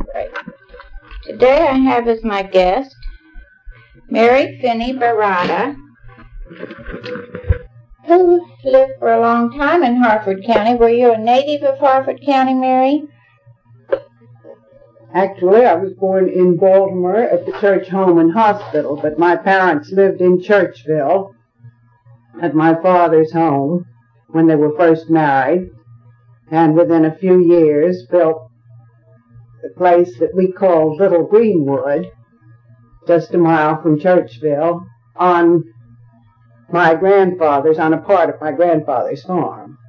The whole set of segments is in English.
Right. Today I have as my guest Mary Finney Barada, who lived for a long time in Harford County. Were you a native of Harford County, Mary? Actually, I was born in Baltimore at the Church Home and Hospital, but my parents lived in Churchville at my father's home when they were first married, and within a few years built the place that we called Little Greenwood, just a mile from Churchville, on a part of my grandfather's farm.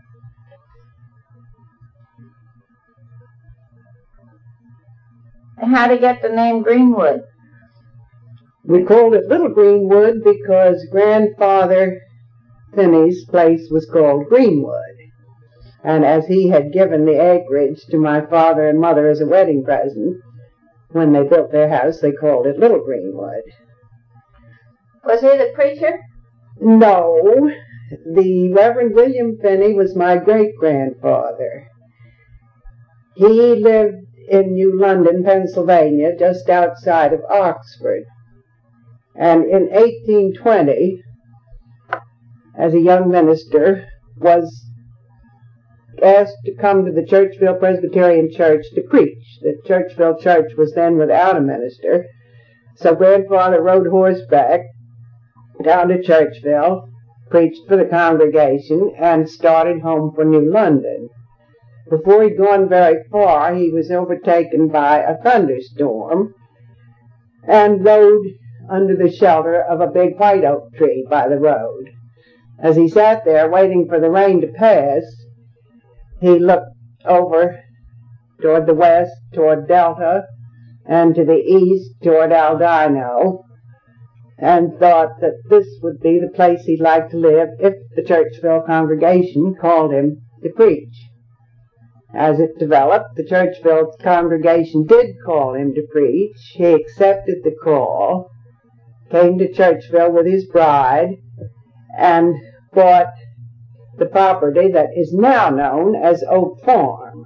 How to get the name Greenwood? We called it Little Greenwood because Grandfather Finney's place was called Greenwood. And as he had given the acreage to my father and mother as a wedding present, when they built their house, they called it Little Greenwood. Was he the preacher? No. The Reverend William Finney was my great-grandfather. He lived in New London, Pennsylvania, just outside of Oxford. And in 1820, as a young minister, was asked to come to the Churchville Presbyterian Church to preach. The Churchville Church was then without a minister, so Grandfather rode horseback down to Churchville, preached for the congregation, and started home for New London. Before he'd gone very far, he was overtaken by a thunderstorm and rode under the shelter of a big white oak tree by the road. As he sat there waiting for the rain to pass, he looked over toward the west, toward Delta, and to the east, toward Aldino, and thought that this would be the place he'd like to live if the Churchville congregation called him to preach. As it developed, the Churchville congregation did call him to preach. He accepted the call, came to Churchville with his bride, and bought the property that is now known as Oak Farm.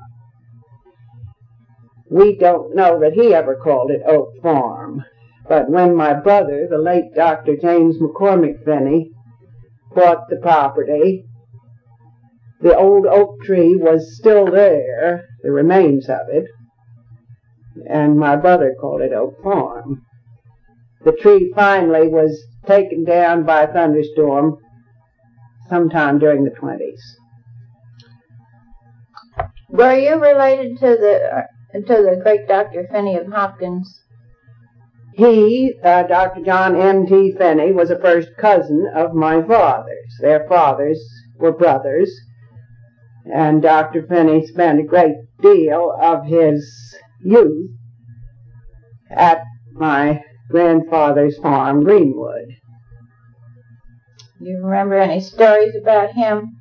We don't know that he ever called it Oak Farm, but when my brother, the late Dr. James McCormick Finney, bought the property, the old oak tree was still there, the remains of it, and my brother called it Oak Farm. The tree finally was taken down by a thunderstorm sometime during the 20s. Were you related to the great Dr. Finney of Hopkins? He, Dr. John M.T. Finney, was a first cousin of my father's. Their fathers were brothers, and Dr. Finney spent a great deal of his youth at my grandfather's farm, Greenwood. Do you remember any stories about him?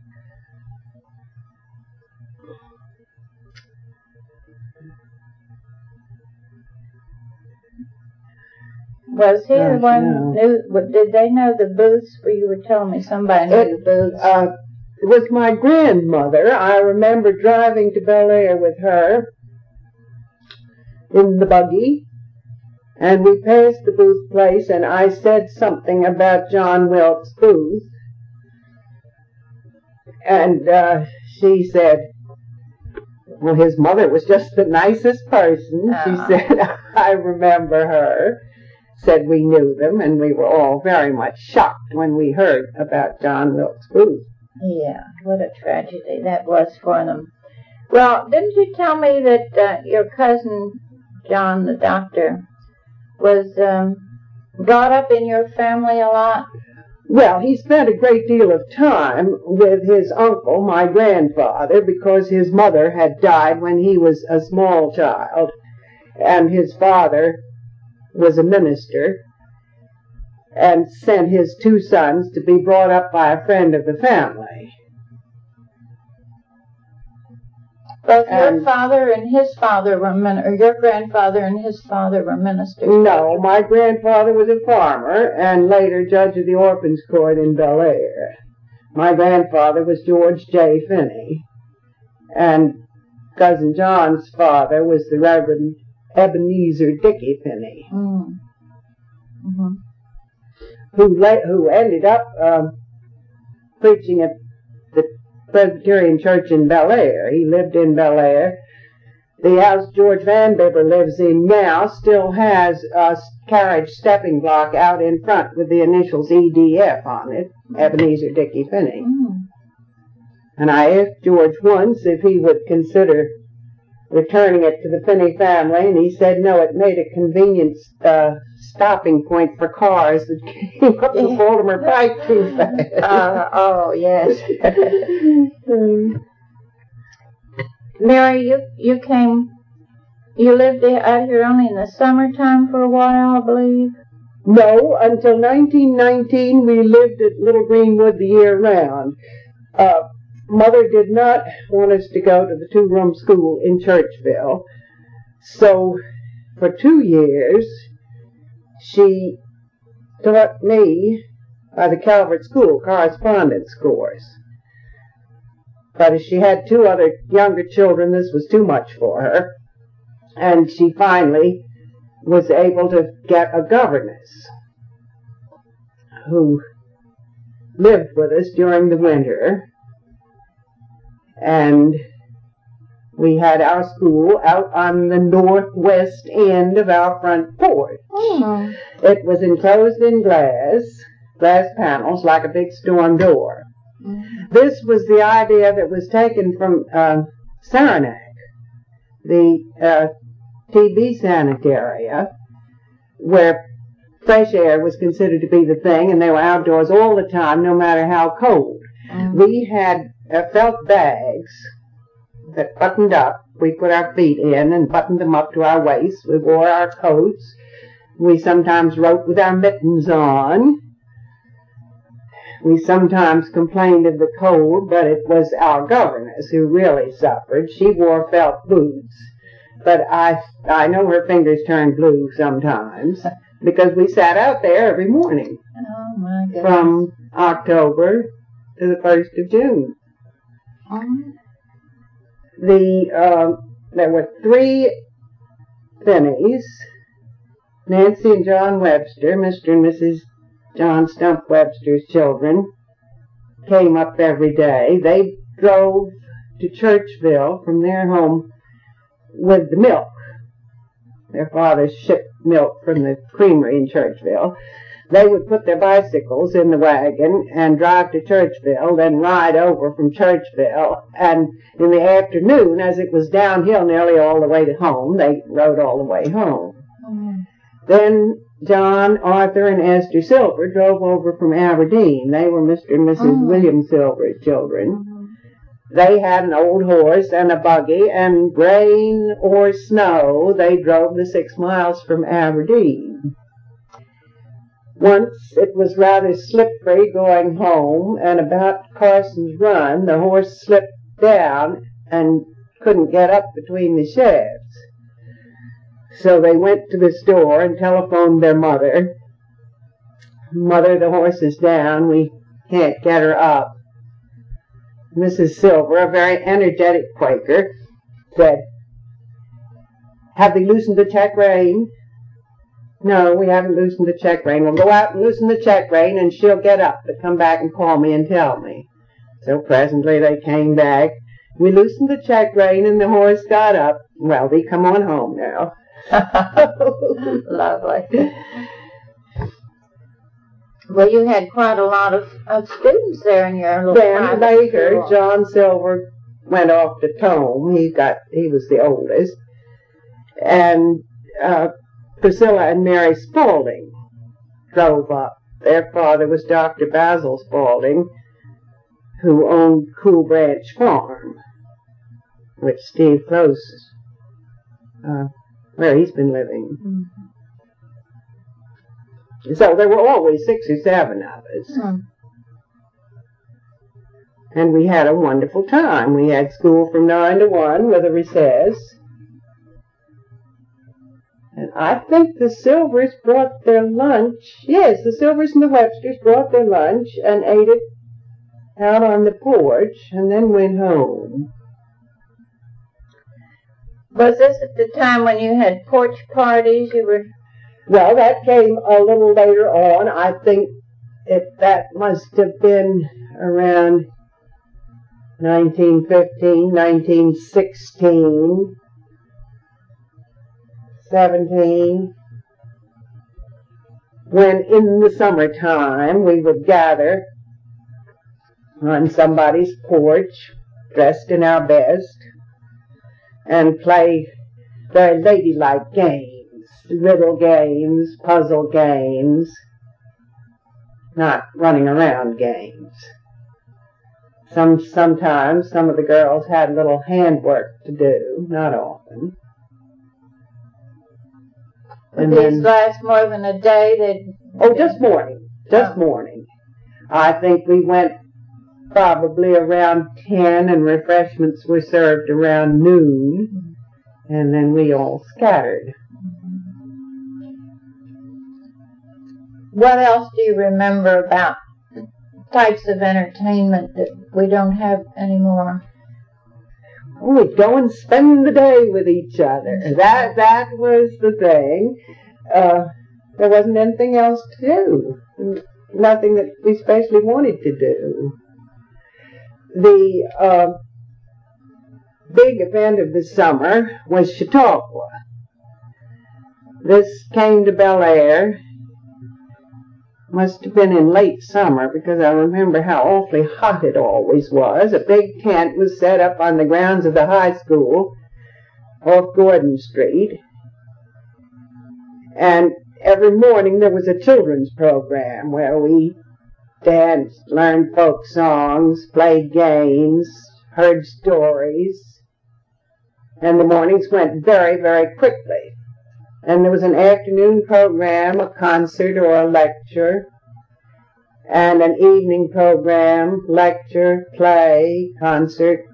Was he the one who did they know the Booths? Well, you were telling me somebody knew the Booths. It was my grandmother. I remember driving to Bel Air with her in the buggy, and we passed the Booth place, and I said something about John Wilkes Booth, and she said, well, his mother was just the nicest person. She said, I remember her. Said we knew them, and we were all very much shocked when we heard about John Wilkes Booth. Yeah, what a tragedy that was for them. Well, didn't you tell me that your cousin, John the doctor, was brought up in your family a lot? Well, he spent a great deal of time with his uncle, my grandfather, because his mother had died when he was a small child, and his father was a minister, and sent his two sons to be brought up by a friend of the family. Both your father and his father were or your grandfather and his father were ministers? No, my grandfather was a farmer and later judge of the Orphans Court in Bel Air. My grandfather was George J. Finney, and Cousin John's father was the Reverend Ebenezer Dickey Finney, Mm-hmm. who ended up preaching at the Presbyterian Church in Bel Air. He lived in Bel Air. The house George Van Bibber lives in now still has a carriage stepping block out in front with the initials EDF on it, Ebenezer Dickey Finney. Mm. And I asked George once if he would consider returning it to the Finney family, and he said no, it made a convenient stopping point for cars that came up the Baltimore Pike too fast. Oh, yes. Mary, you lived out here only in the summertime for a while, I believe? No, until 1919 we lived at Little Greenwood the year round. Mother did not want us to go to the two-room school in Churchville, so for 2 years she taught me by the Calvert School correspondence course. But as she had 2 other younger children, this was too much for her, and she finally was able to get a governess who lived with us during the winter, and we had our school out on the northwest end of our front porch. Oh. It was enclosed in glass panels like a big storm door. Mm-hmm. This was the idea that was taken from Saranac, the TB sanitaria, where fresh air was considered to be the thing, and they were outdoors all the time, no matter how cold. Mm-hmm. We had felt bags that buttoned up. We put our feet in and buttoned them up to our waists. We wore our coats. We sometimes wrote with our mittens on. We sometimes complained of the cold, but it was our governess who really suffered. She wore felt boots, but I know her fingers turned blue sometimes because we sat out there every morning Oh, my goodness. from October to the 1st of June. There were 3 Finneys, Nancy and John Webster, Mr. and Mrs. John Stump Webster's children, came up every day. They drove to Churchville from their home with the milk. Their father shipped milk from the creamery in Churchville. They would put their bicycles in the wagon and drive to Churchville, then ride over from Churchville. And in the afternoon, as it was downhill nearly all the way to home, they rode all the way home. Mm-hmm. Then John, Arthur, and Esther Silver drove over from Aberdeen. They were Mr. and Mrs. William Silver's children. Mm-hmm. They had an old horse and a buggy, and rain or snow, they drove the 6 miles from Aberdeen. Once it was rather slippery going home, and about Carson's Run, the horse slipped down and couldn't get up between the shafts. So they went to the store and telephoned their mother. Mother, the horse is down. We can't get her up. Mrs. Silver, a very energetic Quaker, said, "Have they loosened the check rein?" "No, we haven't loosened the check rein." "We'll go out and loosen the check rein, and she'll get up, but come back and call me and tell me." So presently they came back. We loosened the check rein, and the horse got up. "Well, we come on home now." Lovely. Well, you had quite a lot of students there in your little Then private later, school. John Silver went off to Tome. He was the oldest. And Priscilla and Mary Spaulding drove up. Their father was Dr. Basil Spaulding, who owned Cool Branch Farm, which Steve Close, where he's been living. Mm-hmm. So there were always 6 or 7 of us. Mm-hmm. And we had a wonderful time. We had school from 9 to 1 with a recess. And I think the Silvers brought their lunch. Yes, the Silvers and the Websters brought their lunch and ate it out on the porch and then went home. Was this at the time when you had porch parties? You were... Well, that came a little later on. I think that must have been around 1915, 1916, 17, when in the summertime we would gather on somebody's porch, dressed in our best, and play very ladylike games, riddle games, puzzle games, not running around games. Sometimes some of the girls had little handwork to do, not often. Would these last more than a day? Just morning. Morning. I think we went probably around 10, and refreshments were served around noon, and then we all scattered. What else do you remember about types of entertainment that we don't have anymore? We'd go and spend the day with each other. That was the thing. There wasn't anything else to do. Nothing that we especially wanted to do. The big event of the summer was Chautauqua. This came to Bel Air. Must have been in late summer, because I remember how awfully hot it always was. A big tent was set up on the grounds of the high school off Gordon Street. And every morning there was a children's program where we danced, learned folk songs, played games, heard stories. And the mornings went very, very quickly. And there was an afternoon program, a concert or a lecture, and an evening program, lecture, play, concert.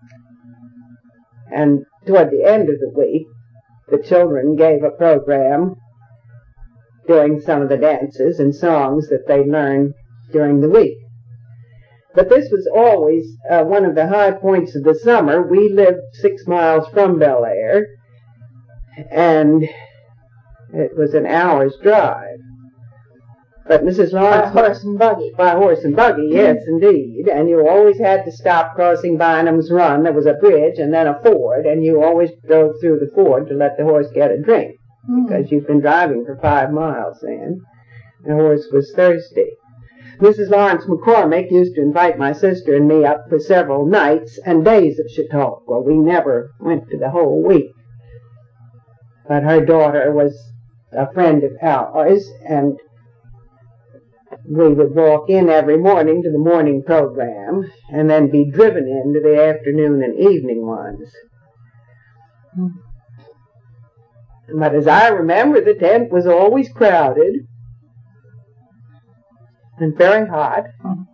And toward the end of the week, the children gave a program doing some of the dances and songs that they learned during the week. But this was always one of the high points of the summer. We lived 6 miles from Bel Air, and it was an hour's drive. But Mrs. Lawrence... By horse and buggy. By horse and buggy, yes, indeed. And you always had to stop crossing Bynum's Run. There was a bridge and then a ford, and you always drove through the ford to let the horse get a drink, because you've been driving for 5 miles then. The horse was thirsty. Mrs. Lawrence McCormick used to invite my sister and me up for several nights and days of Chautauqua. We never went for the whole week. But her daughter was a friend of ours, and we would walk in every morning to the morning program and then be driven into the afternoon and evening ones. But as I remember, the tent was always crowded and very hot,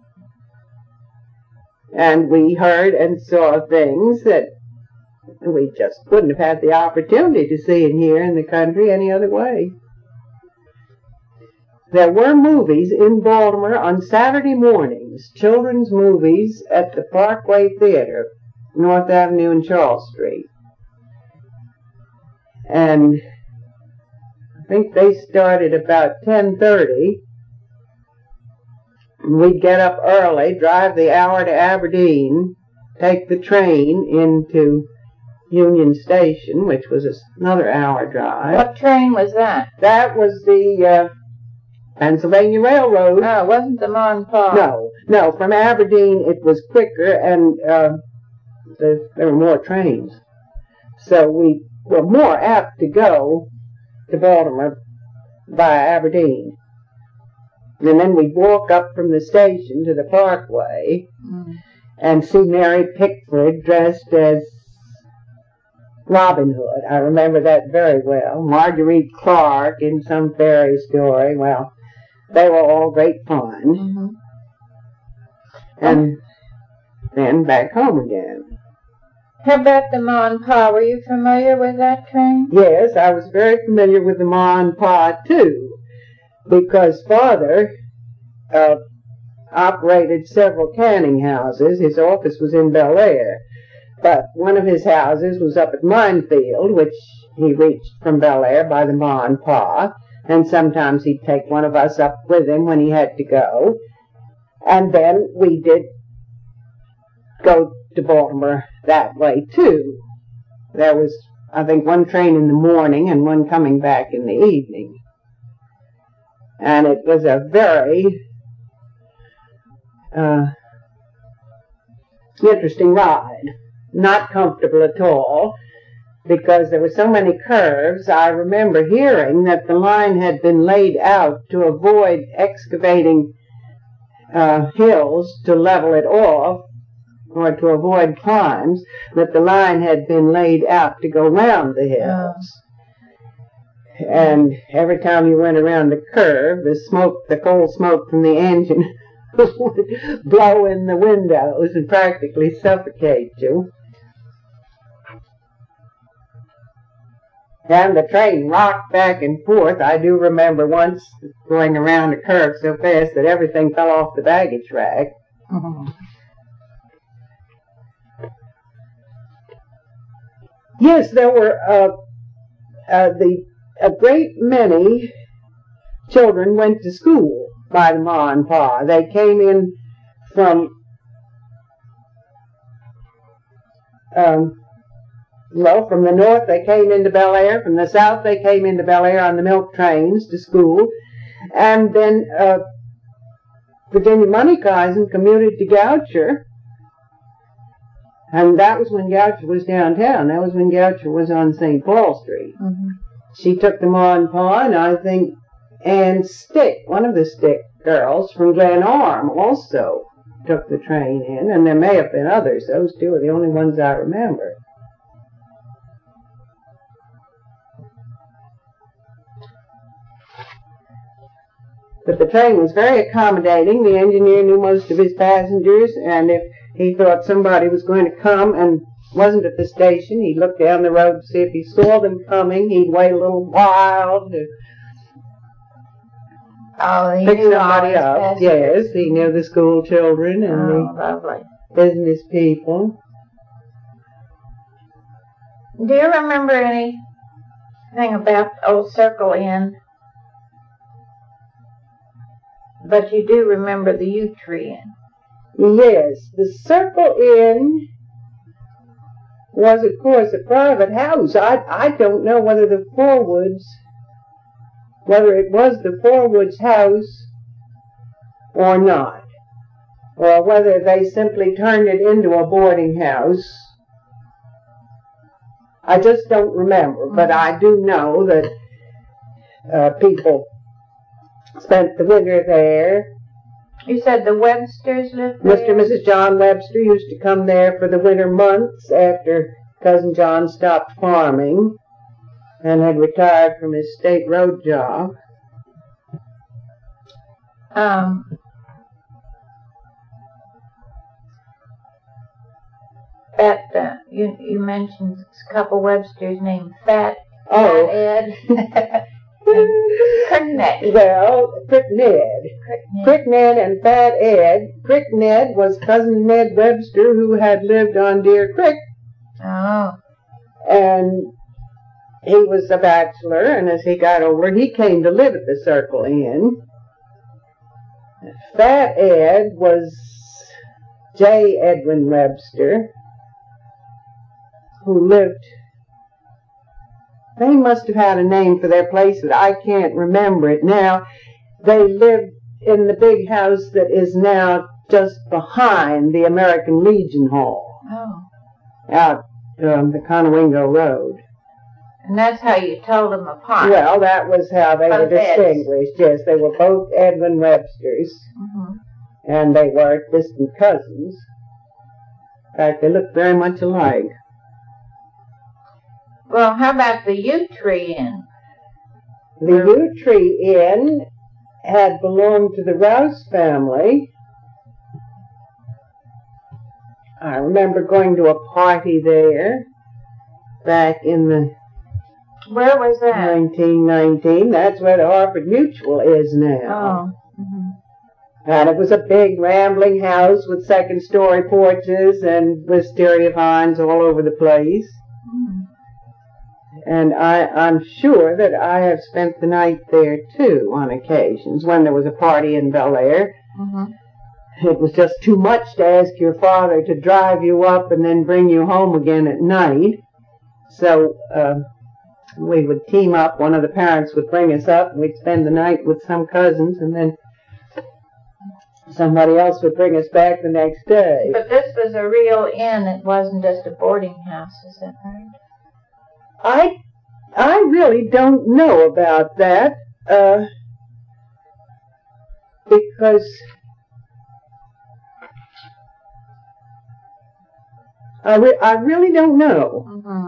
and we heard and saw things that we just wouldn't have had the opportunity to see and hear in the country any other way. There were movies in Baltimore on Saturday mornings, children's movies at the Parkway Theater, North Avenue and Charles Street. And I think they started about 10:30. We'd get up early, drive the hour to Aberdeen, take the train into Union Station, which was another hour drive. What train was that? That was the Pennsylvania Railroad. Oh, it wasn't the Ma and Pa. No. From Aberdeen it was quicker, and there were more trains. So we were more apt to go to Baltimore by Aberdeen. And then we'd walk up from the station to the Parkway and see Mary Pickford dressed as Robin Hood. I remember that very well. Marguerite Clark in some fairy story. Well, they were all great fun. And then back home again. How about the Ma and Pa? Were you familiar with that train? Yes, I was very familiar with the Ma and Pa, too, because Father operated several canning houses. His office was in Bel Air. But one of his houses was up at Minefield, which he reached from Bel Air by the Ma and Pa, and sometimes he'd take one of us up with him when he had to go. And then we did go to Baltimore that way, too. There was, I think, one train in the morning and one coming back in the evening. And it was a very interesting ride. Not comfortable at all, because there were so many curves. I remember hearing that the line had been laid out to avoid excavating hills to level it off, or to avoid climbs, that the line had been laid out to go round the hills. And every time you went around the curve, the coal smoke from the engine would blow in the windows and practically suffocate you. And the train rocked back and forth. I do remember once going around a curve so fast that everything fell off the baggage rack. Mm-hmm. Yes, there were a great many children went to school by the Ma and Pa. They came in from from the north they came into Bel Air, from the south they came into Bel Air on the milk trains to school, and then Virginia Moneycisen commuted to Goucher, and that was when Goucher was downtown. That was when Goucher was on St. Paul Street. Mm-hmm. She took the Ma and Pa, and I think Ann Stick, one of the Stick girls from Glen Arm, also took the train in, and there may have been others. Those two are the only ones I remember. But the train was very accommodating. The engineer knew most of his passengers, and if he thought somebody was going to come and wasn't at the station, he'd look down the road to see if he saw them coming. He'd wait a little while to pick somebody up. Yes, he knew the school children and the business people. Do you remember anything about Old Circle Inn? But you do remember the Yew Tree Inn. Yes, the Circle Inn was, of course, a private house. I don't know whether it was the Forwoods house or not, or whether they simply turned it into a boarding house. I just don't remember, but I do know that people spent the winter there. You said the Websters lived there? Mr. and Mrs. John Webster used to come there for the winter months after Cousin John stopped farming and had retired from his state road job. You mentioned a couple Websters named Fat Ed. Crickned. Well, Crickned and Fat Ed. Crickned was Cousin Ned Webster, who had lived on Deer Creek. Oh. And he was a bachelor, and as he got older, he came to live at the Circle Inn. Fat Ed was J. Edwin Webster, who lived... They must have had a name for their place, but I can't remember it now. They lived in the big house that is now just behind the American Legion Hall. Oh. Out the Conowingo Road. And that's how you told them apart? Well, that was how they were distinguished. Yes, they were both Edwin Websters. Mm-hmm. And they were distant cousins. In fact, they looked very much alike. Well, how about the Yew Tree Inn? The Yew Tree Inn had belonged to the Rouse family. I remember going to a party there back in the... Where was that? 1919. That's where the Harford Mutual is now. Oh. Mm-hmm. And it was a big rambling house with second-story porches and wisteria vines all over the place. And I'm sure that I have spent the night there, too, on occasions, when there was a party in Bel Air. It was just too much to ask your father to drive you up and then bring you home again at night. So we would team up. One of the parents would bring us up, and we'd spend the night with some cousins, and then somebody else would bring us back the next day. But this was a real inn. It wasn't just a boarding house, is that right? I really don't know about that, because I really don't know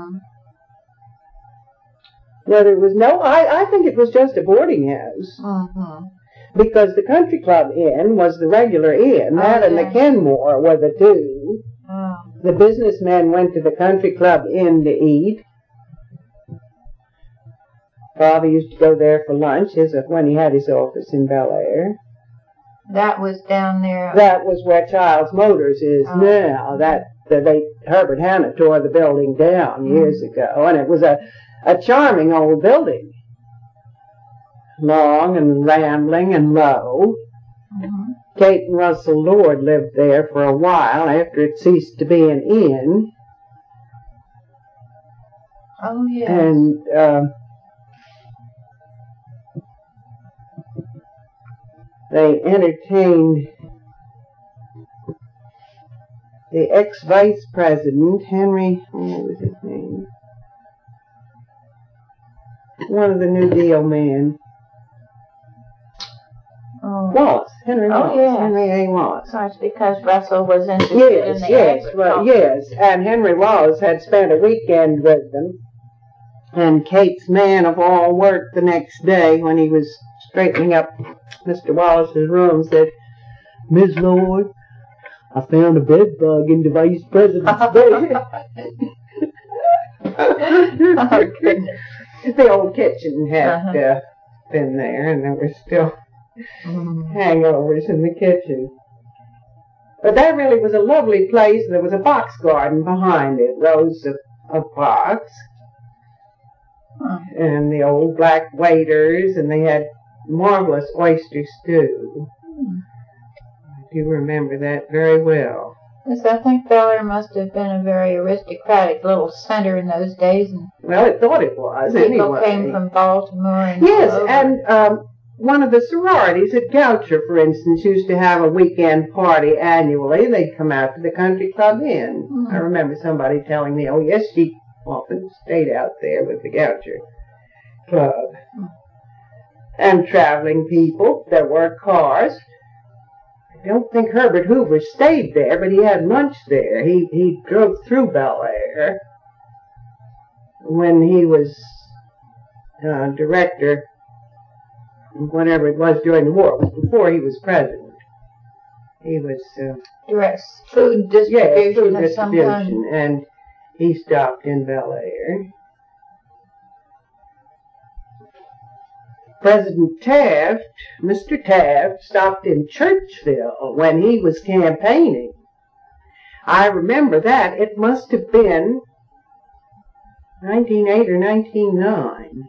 whether it was. No, I think it was just a boarding house. Because the Country Club Inn was the regular inn. That and the Kenmore were the two. The businessmen went to the Country Club Inn to eat. Father used to go there for lunch when he had his office in Bel Air. That was down there. That was where Childs Motors is now. Herbert Hanna tore the building down years ago, and it was a charming old building. Long and rambling and low. Kate and Russell Lord lived there for a while after it ceased to be an inn. Oh, yes. And they entertained the ex-vice president, Henry, what was his name? One of the New Deal men. Wallace, Henry Wallace, yes. Henry A. Wallace. So it's because Russell was interested in the agriculture. Yes, and Henry Wallace had spent a weekend with them, and Kate's man of all work the next day when he was straightening up Mr. Wallace's room said, "Miss Lord, I found a bed bug in the vice president's bed." Oh, goodness. The old kitchen had been there, and there were still hangovers in the kitchen. But that really was a lovely place. There was a box garden behind it, rows of box, and the old black waiters, and they had marvelous oyster stew. I do remember that very well. Yes, I think Bel Air must have been a very aristocratic little center in those days. And well, it thought it was, people anyway. Came from Baltimore and yes, all over. And one of the sororities at Goucher, for instance, used to have a weekend party annually. They'd come out to the Country Club Inn. I remember somebody telling me, oh, yes, she often stayed out there with the Goucher Club. And traveling people. There were cars. I don't think Herbert Hoover stayed there, but he had lunch there. He drove through Bel Air when he was director, whatever it was during the war. It was before he was president. He was direct food distribution, food of some kind. distribution, and he stopped in Bel Air. President Taft, Mr. Taft, stopped in Churchville when he was campaigning. I remember that. It must have been 1908 or 1909.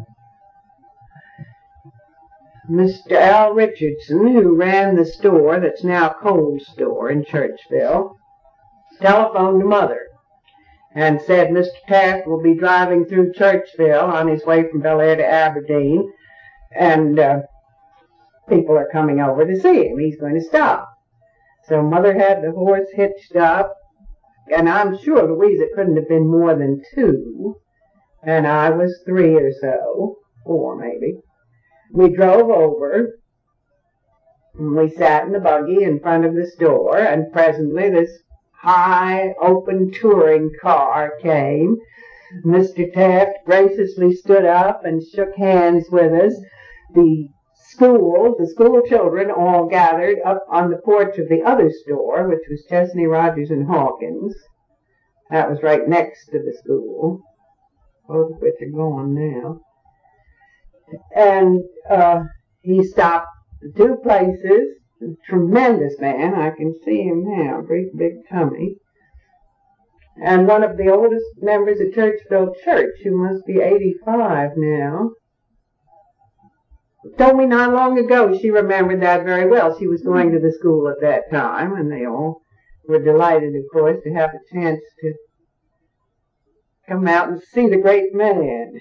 Mr. Al Richardson, who ran the store that's now Kohl's store in Churchville, telephoned to Mother and said Mr. Taft will be driving through Churchville on his way from Bel Air to Aberdeen, and people are coming over to see him. He's going to stop. So Mother had the horse hitched up, and I'm sure Louisa couldn't have been more than 2, and I was 3 or so, 4 maybe. We drove over, and we sat in the buggy in front of the store, and presently this high, open touring car came. Mr. Taft graciously stood up and shook hands with us. The school children all gathered up on the porch of the other store, which was Chesney, Rogers, and Hawkins. That was right next to the school, both of which are gone now. And he stopped at 2 places A tremendous man. I can see him now, great big tummy. And one of the oldest members of Churchville Church, who must be 85 now, told me not long ago she remembered that very well. She was going to the school at that time, and they all were delighted, of course, to have a chance to come out and see the great man.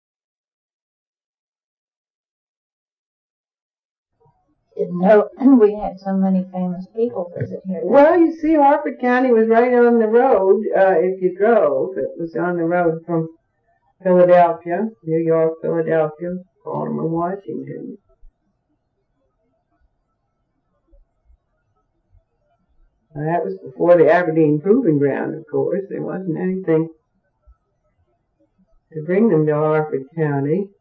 Didn't know we had so many famous people visit here. Well, you see, Harford County was right on the road if you drove. It was on the road from Philadelphia, New York, Philadelphia, Baltimore, Washington. That was before the Aberdeen Proving Ground, of course. There wasn't anything to bring them to Harford County.